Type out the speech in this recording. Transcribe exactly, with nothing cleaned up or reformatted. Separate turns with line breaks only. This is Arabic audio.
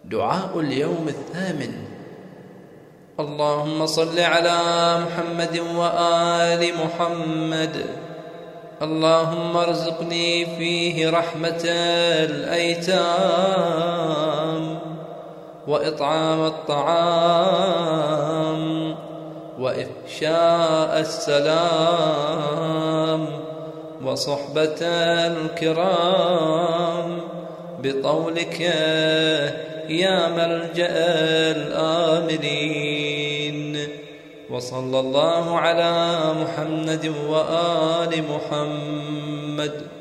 دعاء اليوم الثامن: اللهم صل على محمد وآل محمد. اللهم ارزقني فيه رحمة الأيتام، وإطعام الطعام، وإفشاء السلام، وصحبة الكرام، بطولك يا ملجأ الآمنين. وصلى الله على محمد وآل محمد.